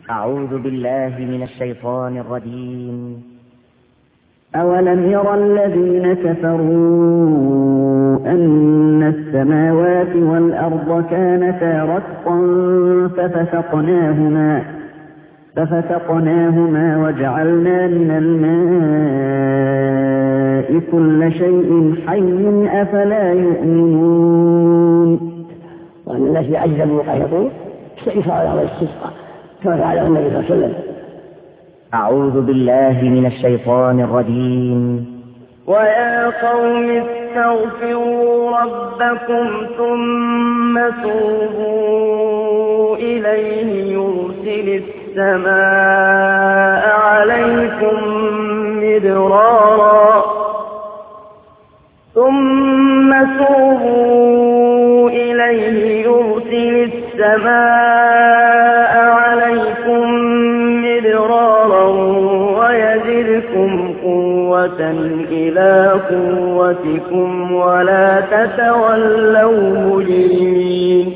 أعوذ بالله من الشيطان الرجيم. أولم يرى الذين كفروا أن السماوات والأرض كانتا رتقا ففتقناهما وجعلنا من الماء كل شيء حي أفلا يؤمنون. وأن الناس يعجزوا ويقنطون يسأل على الاستسقاء كما فعل النبي صلى الله عليه وسلم. أعوذ بالله من الشيطان الرجيم. ويا قوم استغفروا ربكم ثم توبوا إليه يرسل السماء عليكم مدرارا ويزدكم قوة إلى قوتكم ولا تتولوا مجرمين.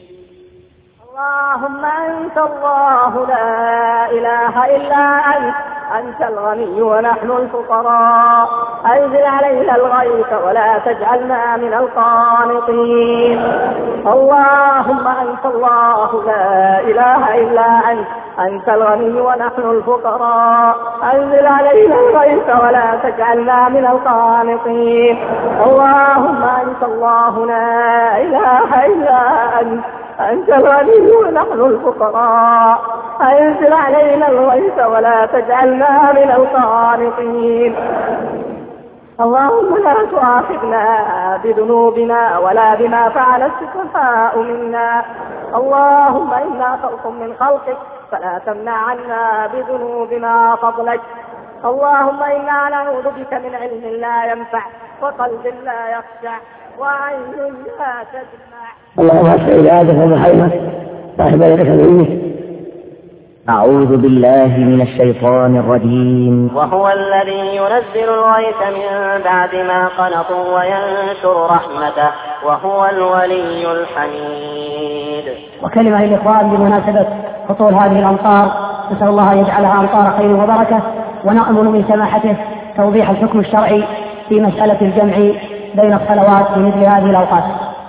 اللهم أنت الله لا إله إلا أنت الغني ونحن الفقراء، أنزل علينا الغيث ولا تجعلنا من القانطين. اللهم أنت الله لا إله إلا أنت الغني ونحن الفقراء، أنزل علينا الغيث ولا تجعلنا من القانطين. اللهم أنت الله لا إله إلا أنت الغني ونحن الفقراء، أنزل علينا الغيث ولا تجعلنا من القانطين. اللهم لا تؤاخذنا بذنوبنا ولا بما فعل السفهاء منا. اللهم إنا خلق من خلقك فلا تمنع عنا بذنوبنا فضلك. اللهم إنا نعوذ بك من علم لا ينفع وقلب لا يخشع وعين لا تدمع. اللهم أسأل آدم ومحيمة صاحب يدك منك. أعوذ بالله من الشيطان الرجيم. وهو الذي ينزل الغيث من بعد ما قنطوا وينشر رحمته وهو الولي الحميد. وكلمة للإخوان بمناسبة هطول هذه الأمطار، نسأل الله أن يجعلها أمطار خير وبركة، ونأمل من سماحته توضيح الحكم الشرعي في مسألة الجمع بين الصلوات في مثل هذه الأوقات.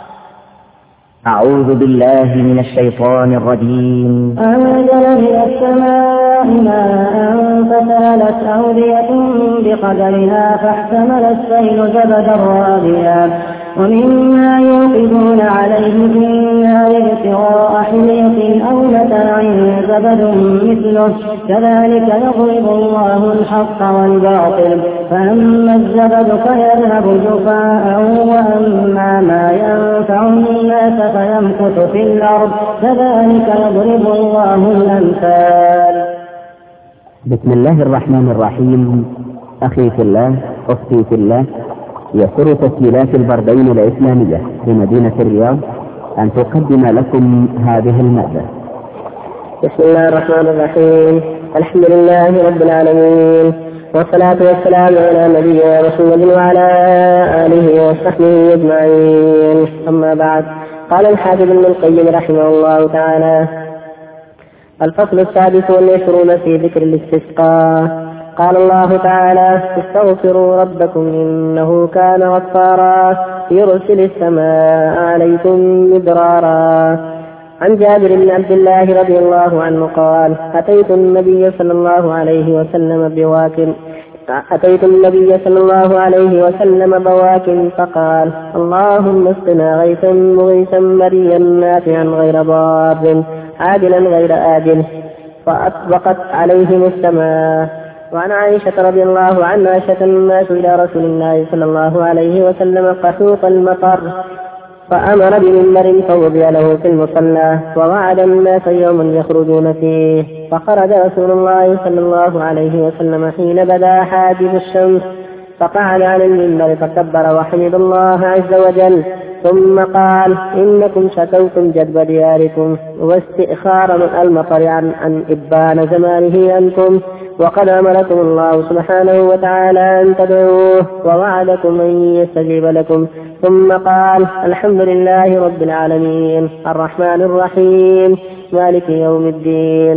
أعوذ بالله من الشيطان الرجيم. أنزل من السماء ماء فسالت أودية بقدرها فاحتمل السيل زبدا رابيا ومما يوقدون عليه في النار ابتغاء حلية أو متاع زبد مثله كذلك يضرب الله الحق والباطل فأما الزبد فيذهب جفاء وأما ما ينفع الناس فيمكث في الأرض كذلك يضرب الله الأمثال. بسم الله الرحمن الرحيم. أخي في الله، أختي في الله، يسر تسجيلات البردين الإسلامية في مدينة الرياض أن تقدم لكم هذه المادة. بسم الله الرحمن الرحيم. الحمد لله رب العالمين، والصلاة والسلام على نبينا محمد وعلى آله وصحبه أجمعين. أما بعد، قال الحافظ ابن القيم رحمه الله تعالى: الفصل السادس والعشرون في ذكر الاستسقاء. قال الله تعالى: استغفروا ربكم إنه كان غفارا يرسل السماء عليكم مدرارا. عن جابر بن عبد الله رضي الله عنه قال: أتيت النبي صلى الله عليه وسلم بواك فقال: اللهم اسقنا غيثا مغيثا مريا نافعا غير ضار عاجلا غير آجل، فأطبقت عليهم السماء. وعن عائشة رضي الله عنها شكى الناس إلى رسول الله صلى الله عليه وسلم قحوط المطر فأمر بمنبر فوضع له في المصلى ووعد الناس يوما يخرجون فيه، فخرج رسول الله صلى الله عليه وسلم حين بدا حاجب الشمس فقعد على المنبر فكبر وحمد الله عز وجل، ثم قال: إنكم شكوتم جدب دياركم واستئخار المطر عن إبان زمانه أنكم، وقد أمركم الله سبحانه وتعالى أن تدعوه ووعدكم أن يستجيب لكم. ثم قال: الحمد لله رب العالمين الرحمن الرحيم مالك يوم الدين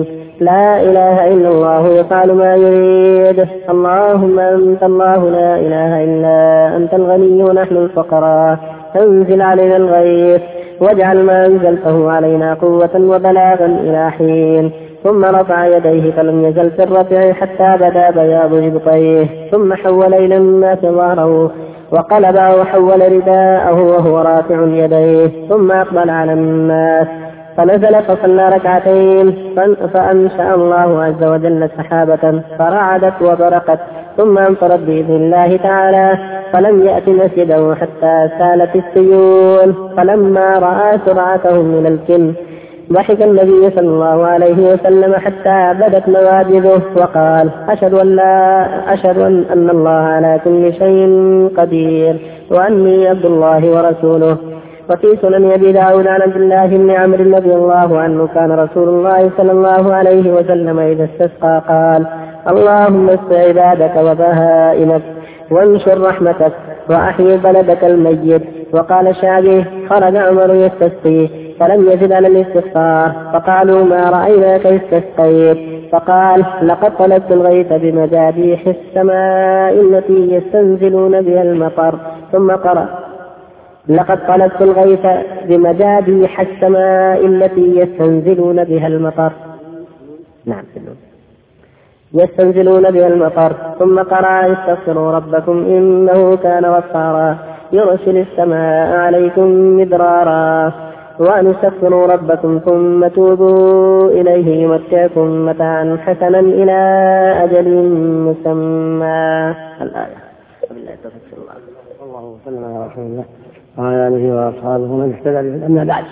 لا إله إلا الله يفعل ما يريد. اللهم أنت الله لا إله إلا أنت الغني ونحن الفقراء، أنزل علينا الغيث واجعل ما أنزلته علينا قوة وبلاغا إلى حين. ثم رفع يديه فلم يزل في الرفع حتى بدا بياض إبطيه، ثم حول إلى الناس ظهره وقلب وحول رداءه وهو رافع يديه، ثم أقبل على الناس فنزل فصلى ركعتين، فأنشأ الله عز وجل سحابة فرعدت وبرقت، ثم أمطرت بإذن الله تعالى، فلم يأت مسجده حتى سالت السيول. فلما رأى سرعتهم من الجن ضحك النبي صلى الله عليه وسلم حتى بدت نواجذه وقال: أشهد أن الله على كل شيء قدير وأني عبد الله ورسوله. وفي سنن أبي داود عن عبد الله بن عمرو رضي الله عنه كان رسول الله صلى الله عليه وسلم إذا استسقى قال: اللهم اسق عبادك وبهائمك وانشر رحمتك وأحيي بلدك الميت. وقال الشعبي: خرج عمر يستسقي فلم يزد على الاستسقاء، فقالوا: ما رأيناك استسقيت؟ فقال: لقد طلبت الغيث بمجاديح السماء التي يستنزلون بها المطر. ثم قرأ: لقد طلبت الغيث بمجاديح السماء التي يستنزلون بها المطر. نعم، يستنزلون بها المطر. ثم قرأ: استغفروا ربكم إنه كان غفارا يرسل السماء عليكم مدرارا وأن استغفروا ربكم ثم توبوا إليه يمتعكم متاعا حسنا إلى أجل مسمى. الآية. اللهم صل على رسول الله وعلى آله وأصحابه ومن اهتدى به. أما بعد،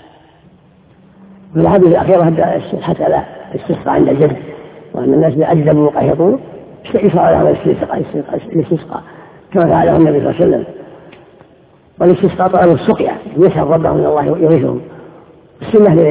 في الحديث الأخير حتى لا استسقى عند الجد، وأن الناس بأجدبوا وقحطوا استئثار على الاستسقاء كما فعله النبي صلى الله عليه وسلم. والاستسقاء طلب السقيا، يسأل ربه من الله يغيثهم. السنة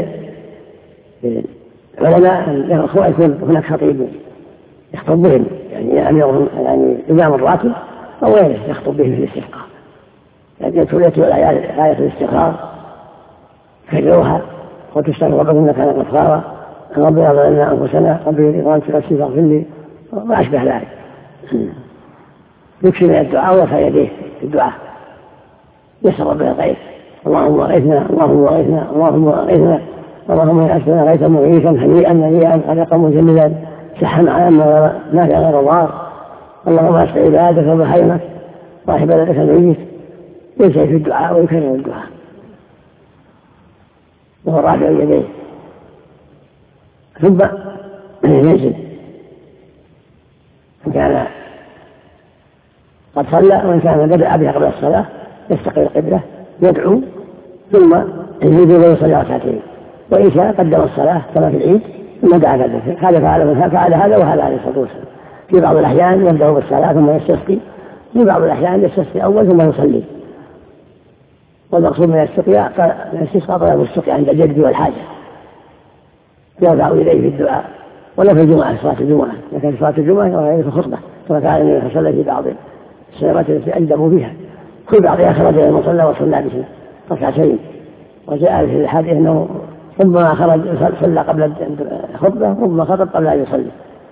للعلماء أن يكون هناك خطيب يخطب بهم، يعني إمام الراتب أو غيره يخطب بهم في الاستسقاء، يعني يتلو آية الاستغفار كرروها: وتستغفر ربكم إنك كان غفارا، ربنا ظلمنا أنفسنا ربي وأنت نفسي فاغفر لي، وما أشبه ذلك. يكفي من الدعاء ويرفع يديه في الدعاء يسأل ربنا الغيث: اللهم اغثنا اللهم اغثنا اللهم اغثنا اللهم اغثنا غيثا مغيثا هنيئا مريئا غرقا مجلدا سحا عاما نافعا غير ضار، اللهم اسق عبادك وبهائمك واحي بلدك الميت. ينشأ في الدعاء ويكرر الدعاء وهو رافع يديه، ثم ينزل إن كان قد صلى، وإن كان بدأ بها قبل الصلاة يستقبل القبلة يدعو ثم يزيد ويصلي ركعتين، وإن شاء قدم الصلاة كما في العيد ثم دعا ذلك. هذا فعل هذا وهذا عليه الصلاة والسلام. في بعض الأحيان يبدأ بالصلاة ثم يستسقي، في بعض الأحيان يستسقي أول ثم يصلي. والمقصود من الاستسقاء طلب السقيا عند الجد والحاجة، يرفع إليه في الدعاء. ولا في الجمعة، صلاة الجمعة، لكن في صلاة الجمعة وغيره في الخطبة كما فعل النبي صلى الله عليه وسلم في بعض السيرات التي أجدبوا بها. في بعضها خرج إلى المصلى وصلى به ركعتين، وجاء في الحديث أنه ربما خرج صلى قبل الخطبة ربما خطب قبل أن يصلي.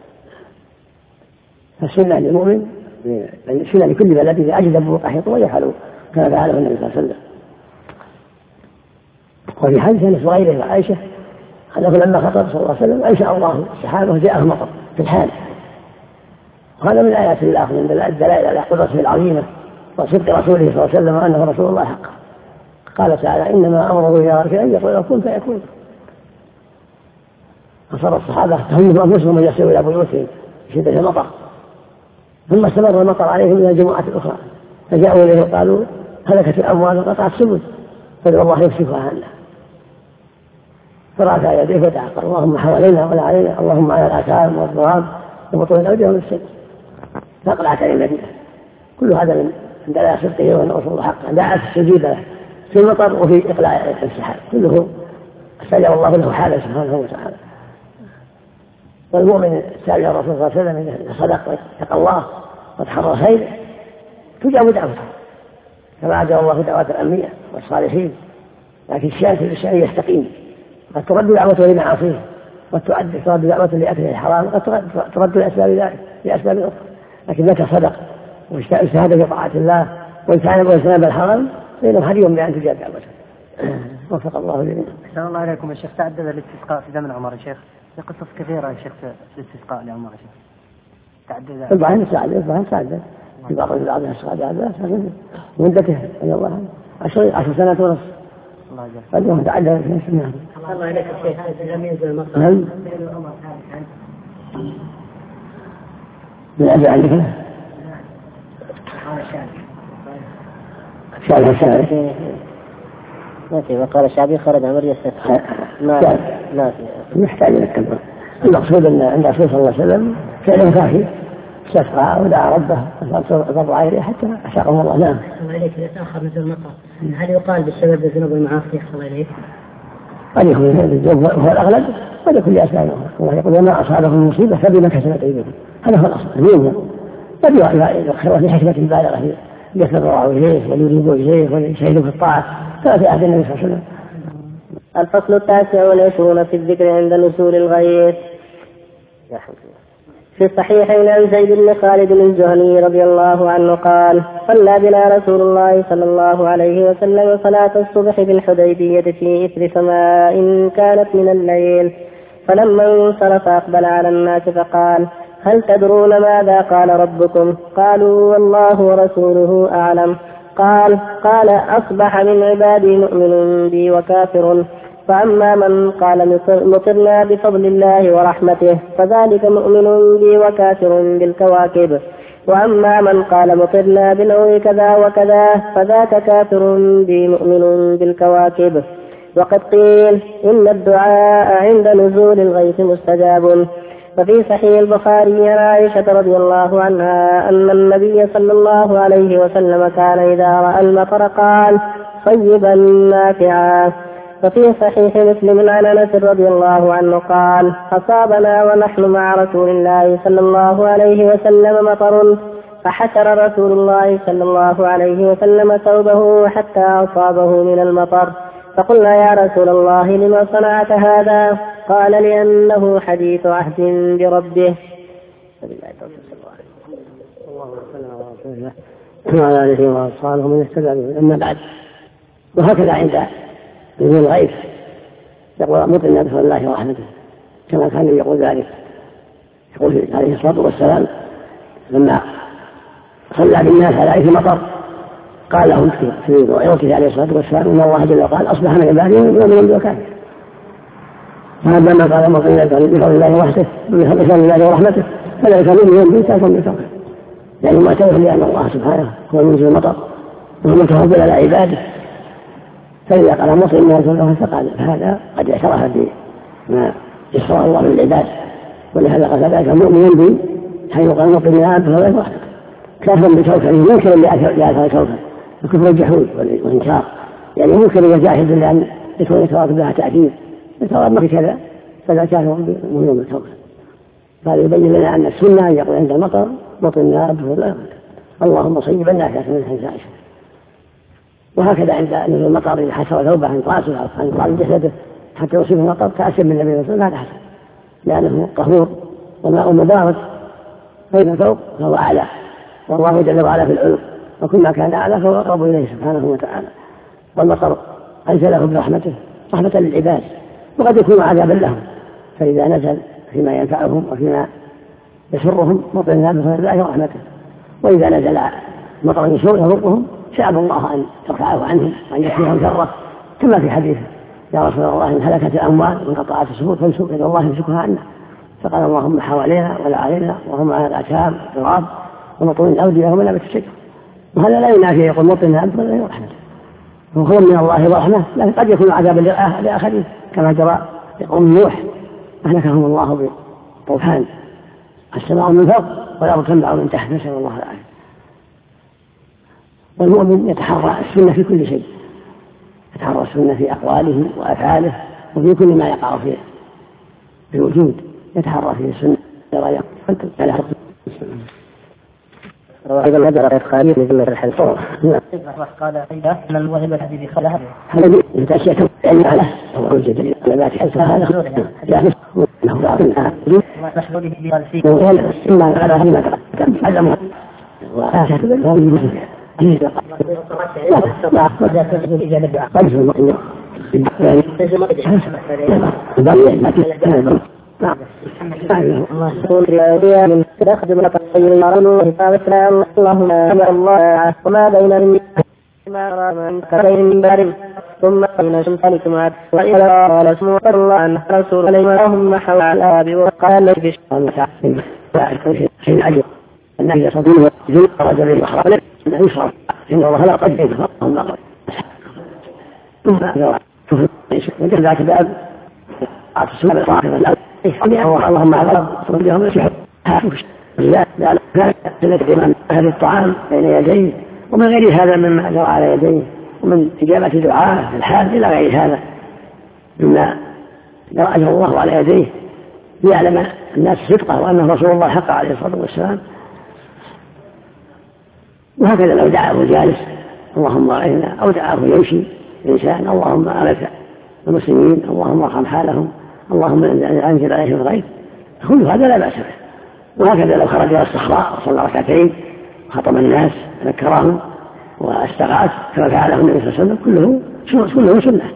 فالسنة للمؤمن، السنة لكل بلد إذا أجدبوا وقحطوا ويفعلوا كما فعله النبي صلى الله عليه وسلم. وفي حديث أنس وغيره وعائشة أنه لما خطب صلى الله عليه وسلم أنشأ الله السحابة جاءه مطر في الحال. وهذا من آيات الله، من الدلائل على قدرته العظيمة وصدق رسوله صلى الله عليه وسلم وأنه رسول الله حقا. قال تعالى: إنما أمره إذا أراد أن يقول له كن فيكون. فصار الصحابة تهيئوا أنفسهم ويسيروا إلى بيوتهم شدة المطر، ثم استمر المطر عليهم إلى الجمعة الأخرى، فجاءوا إليه وقالوا: هلكت الأموال وقطعت السبل فادعوا الله يكشفها عنا. فرفع يديه ودعا: اللهم حوالينا ولا علينا، اللهم على الآثام والضراب وبطون الأودية والسد. فأقلعت عليه المدينة. كل هذا من دلائل صدقه وأن رسول الله حقا، دعا استجيب له في المطر وفي إقلاع السحاب، كله استجاب الله له حاله سبحانه وتعالى. والمؤمن التابع الرسول صلى الله عليه وسلم إذا صدق واتقى الله وتحرى الخير تجاب دعوته، كما أجاب الله دعوات الأنبياء والصالحين. لكن الشان في الشان يستقيم، قد ترد دعوته لمعاصيه وترد دعوة لأكله الحرام قد ترد لأسباب أخرى، لكن متى صدق واجتهد في طاعة الله واجتنب الحرام فإنه حري بأن تجاب دعوته. وفق الله جميعا. أحسن الله إليكم يا شيخ. تعدد الاستسقاء في زمن عمر يا شيخ، في قصص كثيرة يا شيخ في الاستسقاء لعمر يا شيخ. تعدد البعض تعدد في بعض الصحابة مدته رضي الله عنه 10 سنوات ونصف. الله يجزاك. فاليوم تعدد في سنة. الله إليك الشيخ لم ينزل المطر. من أجل عندك الشعبي ناسي وقال الشعبي خرج عمر يستسقى ناسي محتاج إلى التنبه. المقصود أن عند رسول صلى الله عليه وسلم فعلا كافي استسقى ودعا ربه ضرع إليه حتى أشاقه الله. نعم. الله إليك إذا تأخر نزول المطر هل يقال بالسبب الذنوب والمعاصي؟ الله إليك قد يكون الذنوب هو الأغلب قد يكون لأسباب أخرى. الله يقول وما أصابكم مصيبة فبما كسبت أيديكم، هذا هو الأصل اليوم. قد يؤخر في حكمة بالغة في يتضرعوا إليه ويريدوا إليه ويشهدوا في الطاعة كما في عهد النبي صلى الله عليه وسلم. الفصل 29 في الذكر عند نزول الغيث. في الصحيحين عن زيد بن خالد الجهني رضي الله عنه قال صلى بنا رسول الله صلى الله عليه وسلم صلاة الصبح بالحديبية في إثر سماء كانت من الليل، فلما انصرف أقبل على الناس فقال هل تدرون ماذا قال ربكم؟ قالوا والله ورسوله أعلم. قال أصبح من عبادي مؤمن بي وكافر، فأما من قال مطرنا بفضل الله ورحمته فذلك مؤمن بي وكافر بالكواكب، وأما من قال مطرنا بنوع كذا وكذا فذاك كافر بي مؤمن بالكواكب. وقد قيل إن الدعاء عند نزول الغيث مستجاب. ففي صحيح البخاري عن عائشة رضي الله عنها أن النبي صلى الله عليه وسلم كان إذا رأى المطر قال صيبا نافعا. وفي صحيح مسلم عن أنس رضي الله عنه قال أصابنا ونحن مع رسول الله صلى الله عليه وسلم مطر، فحسر رسول الله صلى الله عليه وسلم ثوبه حتى أصابه من المطر، فقلنا يا رسول الله لما صنعت هذا؟ قال لأنه حديث عهد بربه. وعلى آله وأصحابه من اهتدى به. أما بعد، وهكذا عند نزول الغيث يقول مطرنا بفضل الله ورحمته كما كان يقول ذلك. يقول عليه الصلاة والسلام لما صلى بالناس على إثر مطر قال لهم في موعظته عليه الصلاة والسلام إن الله جل وعلا أصبح من عباده مؤمنا بي وكافر. وهذا ما قال مطرنا بفضل الله وحده بفضل الله ورحمته فذلك مؤمن بي كافر بالكفر، يعني معترف لأن الله سبحانه هو منزل المطر وهو متفضل على عباده. فإذا قال مطر الناس فقال فهذا قد اعترف بما يسر الله للعباد، ولهذا قال ذلك مؤمن بي حيث قال مطر الناس بفضل الله وحده كافر بكوكبه منكر لأثر الكوكب وكفر الجحود والإنكار، يعني منكر وجاحد لأن يكون يتواصل لها تأثير يتواصل كذا فلا كافر مؤمن بالكوكب. هذا يبين لنا أن السنة يقول عند المطر مطرنا بفضل الله وحده اللهم صيبا نافعا من حيث عائشة. وهكذا عند نزول المطر إذا حسر ثوبه عن رأسه أو عن طال جسده حتى يصيب المطر تأسف من النبي صلى الله عليه وسلم هذا حسن، لأنه طهور وماء مبارك فإن ثوب فهو أعلى، والله جل وعلا في العلو وكل ما كان أعلى فهو أقرب إليه سبحانه وتعالى. والمطر أنزله برحمته رحمة للعباد وقد يكون عذابا لهم، فإذا نزل فيما ينفعهم وفيما يسرهم مطرنا بفضل الله ورحمته، وإذا نزل مطر يسوء يضرهم سأل الله أن يرفعه عنهم وأن يكفيهم شره، كما في حديث يا رسول الله إن هلكت الأموال وانقطعت السبل فانسوك إلى الله يمسكها عنا، فقال اللهم حوالينا ولا علينا وهم على الأكام التراب ومطون الأودية ومن نبت الشجر. وهذا لا ينافي يقول مطرنا بفضل الله ورحمته، هو خير من الله ورحمه، لكن قد يكون عذابا لآخرين كما جرى لقوم نوح أهلكهم الله بطوفان السماء من فوق والأرض تنبع من تحت، نسأل الله العافية. والمؤمن يتحرى السنة في كل شيء، يتحرى السنة في أقواله وأفعاله وفي كل ما يقع فيه في الوجود يتحرى فيه السنة. أيضا هذا خالي من الحلقة قال أيضا أن الموهبة الذي خلها يتأشيكم يعني على وكل جديد لا تحس هذا يعني له ضعفنا مشغول بالفلسفة وقال إما على هذا عدم وآخر وما بين من كفين من بارد ثم بين شمسانكم وإلى قال اسمه الله عن رسول الله اللهم حول الآب وقال لك حين أجل أنه يصدره جل رجل الأخرى أنه يشرب إن الله لا قد يفهم الله ثم وجد ذاك الباب أعطى اللهم على صدرهم يسحب لا من أهل الطعام بين يديه ومن غير هذا مما جرى على يديه ومن إجابة دعاء في الحال إلى غير هذا مما جرى أجر الله على يديه ليعلم الناس صدقه وأنه رسول الله حق عليه الصلاة والسلام. وهكذا لو دعاه الجالس اللهم أعنا أو دعاه يمشي الإنسان اللهم أغث المسلمين اللهم ارحم حالهم اللهم أنزل عليهم الغيث كل هذا لا بأس به. وهكذا لو خرج إلى الصحراء وصلى ركعتين خطب الناس ذكرهم واستغاث كما فعله النبي صلى الله عليه وسلم كله سنة.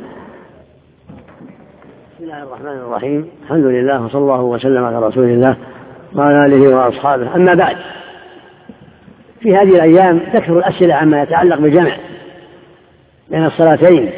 بسم الله الرحمن الرحيم الحمد لله وصلى الله وسلم على رسول الله وعلى آله وأصحابه. أما بعد في هذه الأيام تكثر الأسئلة عما يتعلق بالجمع بين الصلاتين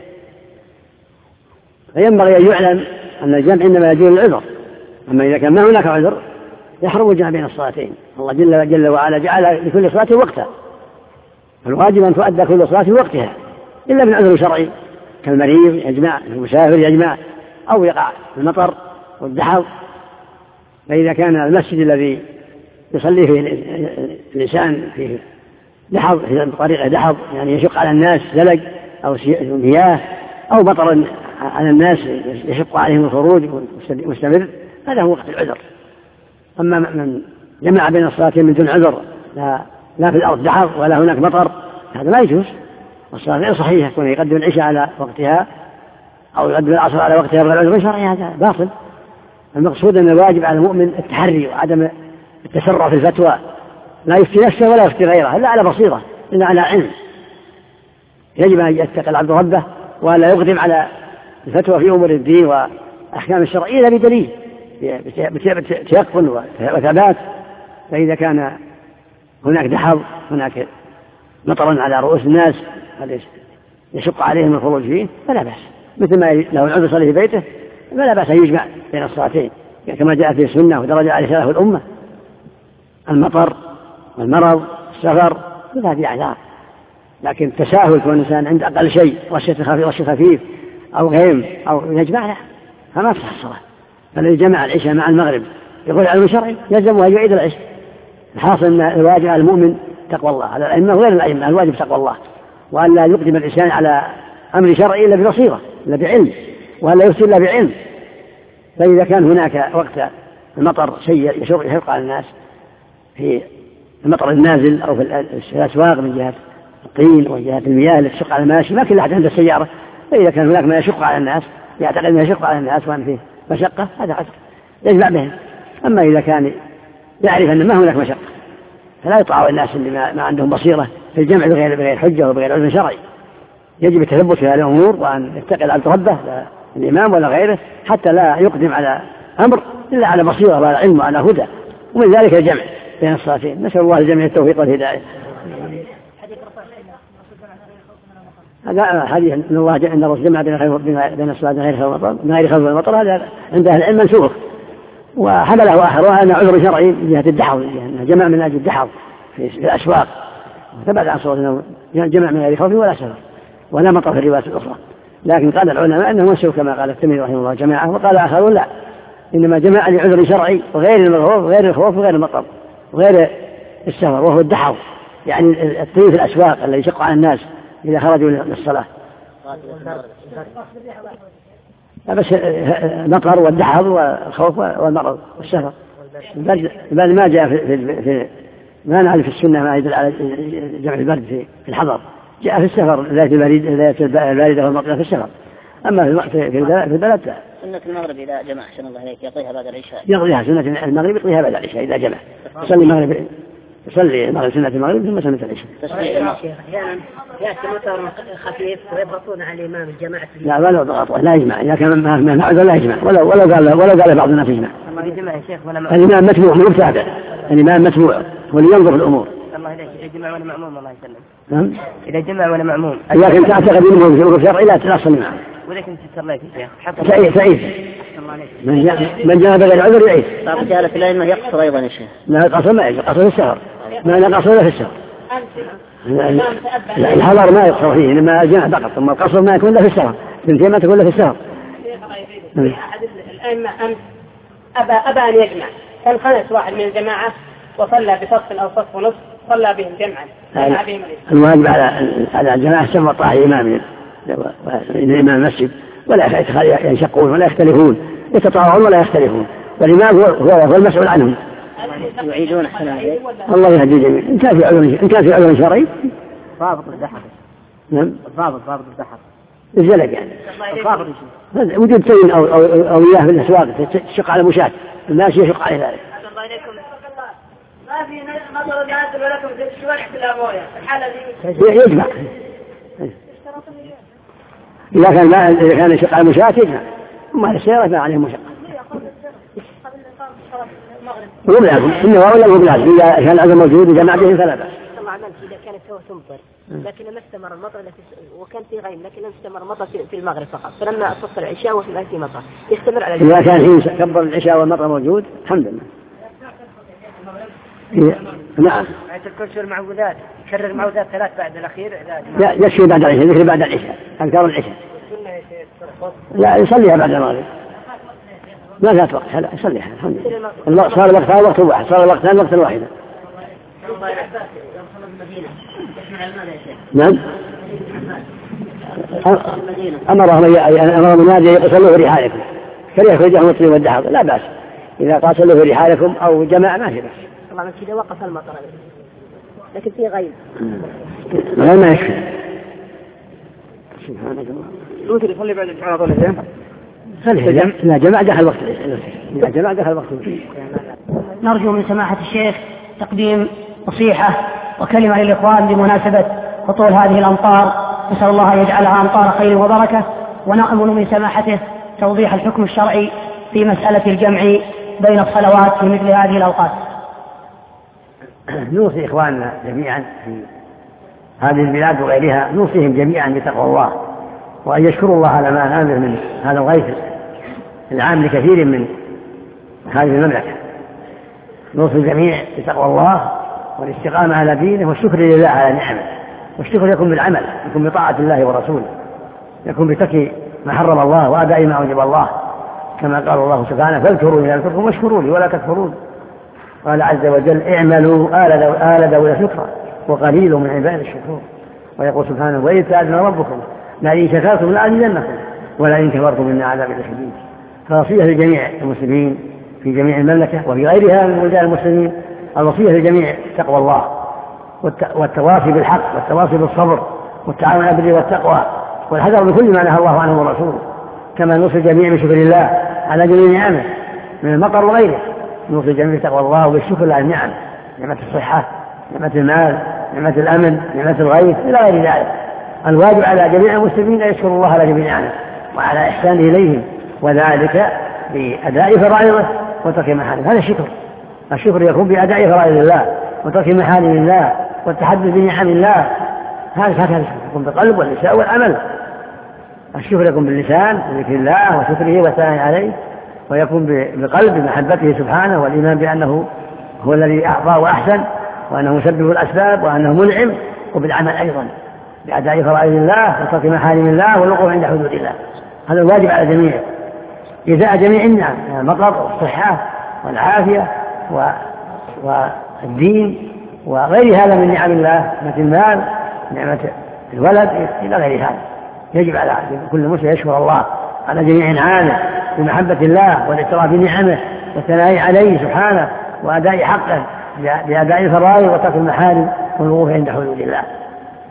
فينبغي أن يعلم أن الجمع إنما يجوز العذر أما إذا كان ما هناك عذر يحرم الجمع بين الصلاتين. الله جل وعلا جعل لكل صلاة وقتها الواجب أن تؤدى كل صلاة وقتها إلا من عذر شرعي كالمريض يجمع المسافر يجمع أو يقع المطر والدحض. فإذا كان المسجد الذي يصلي فيه الإنسان فيه دحض في طريقه دحض يعني يشق على الناس زلج أو مياه أو مطر على الناس يشق عليهم الخروج مستمر هذا هو وقت العذر. أما من جمع بين الصلاتين من دون عذر لا في الأرض دحض ولا هناك مطر هذا لا يجوز والصلاة غير صحيحة يكون يقدم العشاء على وقتها أو يقدم العصر على وقتها بغير عذر شرعي هذا باطل. المقصود أن الواجب على المؤمن التحري وعدم التسرع في الفتوى لا يفتي نفسه ولا يفتي غيره إلا على بصيرة إلا على علم. يجب أن يتقي العبد ربه ولا يقدم على الفتوى في أمور الدين وأحكام الشرعية إلا بدليل بتيقن وثبات. فإذا كان هناك دحض هناك مطر على رؤوس الناس يشق عليهم الخروج فيه فلا بأس مثل ما لو العذر يصلي في بيته فلا بأس أن يجمع بين الصلاتين كما جاء في السنة ودرج عليه سلف الأمة. المطر والمرض السفر كل هذه أعذار لكن التساهل كون الإنسان عند أقل شيء رشة خفيف أو غيم أو يجمع له فما تصح الصلاة. فالذي جمع العشاء مع المغرب يقول علم شرعي يلزمه أن يعيد العشاء. الحاصل أن الواجب على المؤمن تقوى الله على الأئمة وغير الأئمة الواجب تقوى الله وأن لا يقدم الإنسان على أمر شرعي إلا ببصيرة إلا بعلم وأن لا يفتي إلا بعلم. فإذا كان هناك وقت المطر شيء يشق على الناس في المطر النازل أو في الأسواق من جهة الطين وجهة المياه التي تشق على الماشي ما كل أحد عنده السيارة. فإذا كان هناك ما يشق على الناس يعتقد ما يشق على الناس وأن فيه مشقة هذا عذر يجمع بهم. أما إذا كان يعرف أن ما هناك مشقة فلا يطاع الناس اللي ما عندهم بصيرة في الجمع بغير حجة وبغير عذر شرعي. يجب التثبت في هذه الأمور وأن يتقي العبد ربه لا الإمام ولا غيره حتى لا يقدم على أمر إلا على بصيرة وعلى علم وعلى هدى ومن ذلك الجمع بين الصلاتين. نسأل الله الجميع التوفيق والهداية. هذا حديث أن الله أن الرسول جمع بين الصلاة من غير خوف المطر هذا عند أهل العلم منسوخ وحمله آخر أن عذر شرعي من جهة الدحض يعني جمع من أجل الدحض في الأسواق ثبت عن صورة أنه جمع من غير خوف ولا سفر ولا مطر في الروايات الأخرى. لكن قال العلماء أنه منسوخ كما قال الترمذي رحمه الله جماعة وقال آخرون لا إنما جمع لعذر شرعي وغير الخوف وغير المطر وغير السفر وهو الدحض يعني الطين في الأسواق الذي يشق على الناس إذا خرجوا للصلاة. بس المطر والدحض والخوف والمرض والسفر بل ما جاء في ما نعرف في السنة ما يدل على جمع البرد في الحضر جاء في السفر ذات الباردة والمطلة في السفر، أما في البلد لا. سنة المغرب إذا جمع أحسن الله إليك يقضيها بعد العشاء. يقضيها سنة المغرب يقضيها بعد العشاء إذا جمع. يصلي المغرب سنة المغرب ثم سنة العشاء. أحيانا يأتي مطر خفيف ويضغطون على الإمام الجماعة. لا ولا ضغط لا يجمع، إذا كان ما عذر لا يجمع ولا قال بعض الناس يجمع. الإمام متبوع من متابع، الإمام متبوع ولينظر الأمور. الله إليك إذا جمع ولا مأموم الله يسلم. نعم. إذا جمع ولا مأموم. إذا كنت تعتقد أنه في أمور شرعي لا تصلي معه. وإذا كنت تصليت يا شيخ. تعيد. من جاء بغير عذر يعيد. بعض جالة العلم يقصر أيضا يا شيخ. لا قصر ما يقصر، قصر في السفر. ما نقصر في السفر. الحضر ما يقصر فيه لما جاء فقط، ثم القصر ما يكون إلا في السفر، سنتين ما تكون إلا في السفر. أحد الأئمة أمس أبى أن يجمع، فانخنس واحد من الجماعة وصلى بصف أو صف ونصف، صلى بهم جمعا. الواجب على الجماعة سمى طاعة الإمام الإمام المسجد، ولا ينشقون ولا يختلفون، يتطاوعون ولا يختلفون، والإمام هو المسؤول عنهم. يعيدون أحسن عليك. الله يهدي الجميع. إن كان في عذر شرعي. ضابط الزحف. نعم. ضابط الزحف. الزلق يعني. وجود سين أو إياه في الأسواق تشق على مشاة، الماشي يشق على ذلك. ما في مطر ينزل لكم في الشوارع في الأموية الحالة دي يجمع. إذا كان يشق على مشاة يجمع، وما السيارة ما عليه مشقة. مو بلازم، إنه ولا مو بلازم، إذا كان العذر موجود وجمع به فلا بأس. الله عملت إذا كانت سوى تمطر لكن ما استمر المطر وكان في غيم، لكن لم استمر المطر في المغرب فقط، فلما صف العشاء وفي الآن في مطر يستمر على إذا كان حين كبر العشاء والمطر موجود الحمد لله. نعم. تذكر المعوذات، كرر المعوذات 3 بعد الأخير. لا يكفي بعد العشاء، يكفي بعد العشاء، أذكار العشاء. لا يصليها بعد المغرب. ما ذات وقت، لا يصليها الحمد لله. صار الوقتان وقت واحد، صار الوقتان وقت واحد. نعم. أمر منادي يصلوا في رحالكم، فليخرجهم الطيب والدحر، لا بأس. إذا قال صلوا في رحالكم أو جماعة ما في بأس. طبعا من كذا وقف المطر لكن في غيب. ما يكفي. سبحانك الله. يوتر يصلي بعد الجمعة طول اليوم. لا جماعة دخل وقت. لا جماعة دخل وقت. نرجو من سماحة الشيخ تقديم نصيحة وكلمة للإخوان بمناسبة هطول هذه الأمطار، نسأل الله أن يجعلها أمطار خير وبركة، ونأمل من سماحته توضيح الحكم الشرعي في مسألة الجمع بين الصلوات في مثل هذه الأوقات. نوصي إخواننا جميعا في هذه البلاد وغيرها، نوصيهم جميعا بتقوى الله، وأن يشكروا الله على ما نامر من هذا الغيث العام لكثير من هذه المملكة. نوصي الجميع بتقوى الله والاستقامة على دينه والشكر لله على نعمه، والشكر يكون بالعمل، يكون بطاعة الله ورسوله، يكون بترك ما حرم الله وأداء ما وجب الله، كما قال الله سبحانه فاذكروا إذا ذكركم واشكروا لي ولا تكفرون. قال عز وجل اعملوا آل داود شكرا وقليل من عباد الشكور. ويقول سبحانه وإذ تأذن ربكم لئن شكرتم لأزيدنكم ولئن كفرتم إن عذابي لشديد. فوصية لجميع المسلمين في جميع المملكة وفي غيرها من بلدان المسلمين، الوصية لجميع تقوى الله والتواصي بالحق والتواصي بالصبر والتعاون على البر والتقوى والحذر من كل ما نهى الله عنه ورسوله، كما نوصي الجميع بشكر الله على جميع نعمه من المطر وغيره. نوصي الجميع بتقوى الله وبالشكر على النعم، نعمة الصحة، نعمة المال، نعمة الأمن، نعمة الغيث إلى غير ذلك. الواجب على جميع المسلمين أن يشكروا الله على جميع نعمه وعلى إحسانه إليهم، وذلك بأداء فرائضه وترك محارمه. هذا الشكر يكون بأداء فرائض الله وترك محارم الله والتحدث بنعم الله. هذا الشكر يكون بالقلب واللسان والعمل. الشكر يكون باللسان بذكر الله وشكره والثناء عليه، ويكون بقلب بمحبته سبحانه والإيمان بأنه هو الذي أعطى وأحسن، وأنه مسبب الأسباب، وأنه منعم، وبالعمل أيضا بأداء فرائض الله وترك محارم الله والوقوف عند حدود الله. هذا الواجب على الجميع إزاء جميع النعم، المطر والصحة والعافية والدين وغير هذا من نعم الله، نعمة المال، نعمة الولد إلى غير هذا. يجب على كل مسلم يشكر الله على جميع نعمه بمحبة الله والاعتراف بنعمه والثناء عليه سبحانه وأداء حقه بأداء الفرائض وترك المحارم والوقوف عند حدود الله.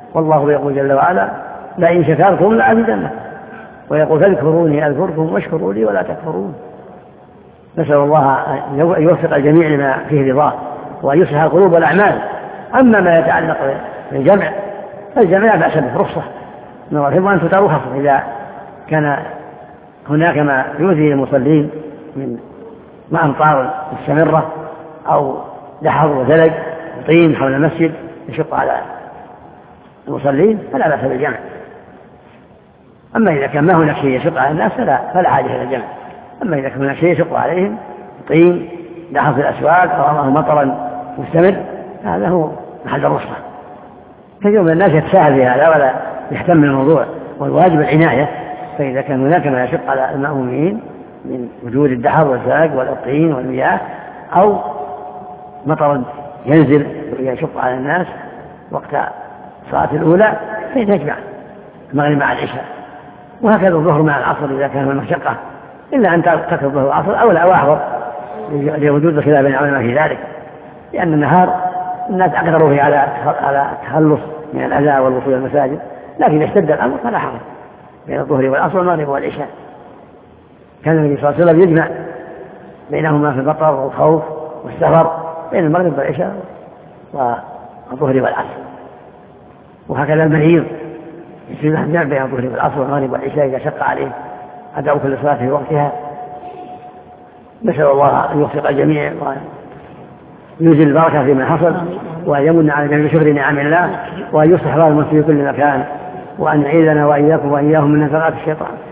والله يقول جل وعلا لئن شكرتم لأزيدنكم، ويقول فاذكروني أذكركم واشكروا لي ولا تكفرون. نسأل الله أن يوفق الجميع لما فيه رضاه وأن يصلح القلوب والأعمال. أما ما يتعلق بالجمع فالجمع لا بأس به، رخصة من الله أن ترخص إذا كان هناك ما يؤذي المصلين من أمطار مستمرة أو دحر وثلج وطين حول المسجد يشق على المصلين فلا بأس بالجمع. أما إذا كان ما هناك شيء يشق على الناس فلا حاجة إلى الجمع. أما إذا كان هناك شيء يشق عليهم طين دحر في الأسواق أو مطرا مستمر هذا هو محل الرخصة. كثير من الناس يتساهل في هذا ولا يهتم بالموضوع، والواجب العناية. فإذا كان هناك ما يشق على المأمومين من وجود الدحر والزلق والطين والمياه أو مطر ينزل ويشق على الناس وقت الصلاة الأولى فإن يجمع المغرب مع العشاء، وهكذا الظهر مع العصر إذا كان من مشقة، إلا أن ترك الظهر والعصر أولى وأحوط لوجود الخلاف بين العلماء في ذلك، لأن النهار الناس أقدروا فيه على التخلص من الأذى والوصول إلى المساجد، لكن اشتد الأمر فلا حرج بين الظهر والعصر والمغرب والعشاء. كان النبي صلى الله عليه وسلم يجمع بينهما في المطر والخوف والسفر بين المغرب والعشاء والظهر والعصر، وهكذا المريض يصير الجمع بين الظهر والعصر والمغرب والعشاء إذا شق عليه أداء كل صلاة في وقتها. نسأل الله أن يوفق الجميع وأن ينزل البركة فيما حصل، وأن يمن على جميع شكر نعم الله، وأن يصلح بال المسلمين في كل مكان، وأن يعيذنا وإياكم وإياهم من نفقات الشيطان.